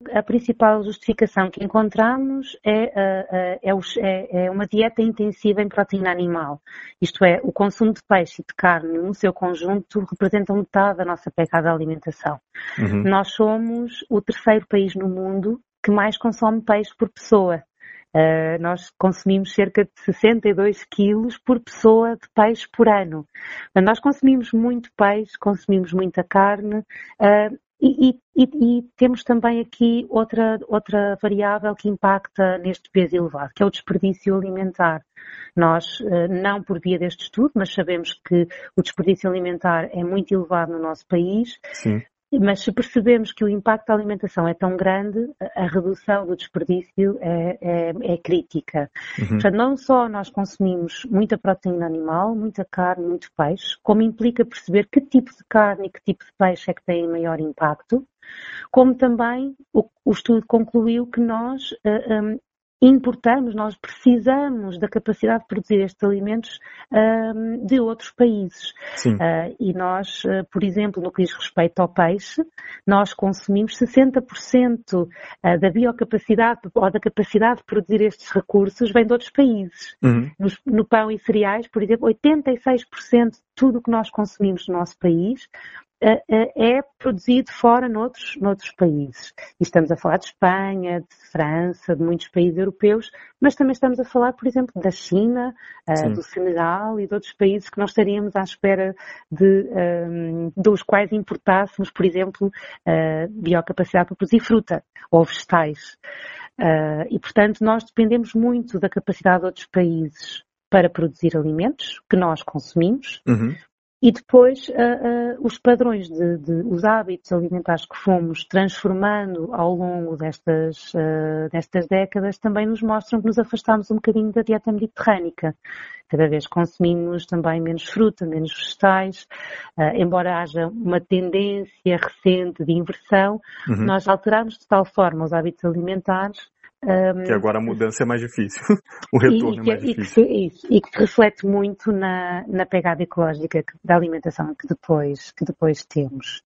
a principal justificação que encontramos é uma dieta intensiva em proteína animal. Isto é, o consumo de peixe e de carne no seu conjunto representam metade da nossa pegada à alimentação. Uhum. Nós somos o terceiro país no mundo que mais consome peixe por pessoa. Nós consumimos cerca de 62 quilos por pessoa de peixe por ano. Nós consumimos muito peixe, consumimos muita carne, e temos também aqui outra variável que impacta neste peso elevado, que é o desperdício alimentar. Nós, não por via deste estudo, mas sabemos que o desperdício alimentar é muito elevado no nosso país. Sim. Mas se percebemos que o impacto da alimentação é tão grande, a redução do desperdício é crítica. Uhum. Portanto, não só nós consumimos muita proteína animal, muita carne, muito peixe, como implica perceber que tipo de carne e que tipo de peixe é que tem maior impacto, como também o estudo concluiu que nós nós precisamos da capacidade de produzir estes alimentos de outros países. Sim. E nós, por exemplo, no que diz respeito ao peixe, nós consumimos 60% da biocapacidade ou da capacidade de produzir estes recursos vem de outros países. Uhum. No pão e cereais, por exemplo, 86% de tudo o que nós consumimos no nosso país é produzido fora noutros países. E estamos a falar de Espanha, de França, de muitos países europeus, mas também estamos a falar, por exemplo, da China, do Senegal e de outros países que nós estaríamos à espera dos quais importássemos, por exemplo, biocapacidade para produzir fruta ou vegetais. E, portanto, nós dependemos muito da capacidade de outros países para produzir alimentos que nós consumimos. Uhum. E depois, os padrões os hábitos alimentares que fomos transformando ao longo destas décadas também nos mostram que nos afastamos um bocadinho da dieta mediterrânica. Cada vez consumimos também menos fruta, menos vegetais, embora haja uma tendência recente de inversão, nós alteramos de tal forma os hábitos alimentares que agora a mudança é mais difícil. O retorno é mais difícil. E que reflete muito na pegada ecológica da alimentação que depois temos.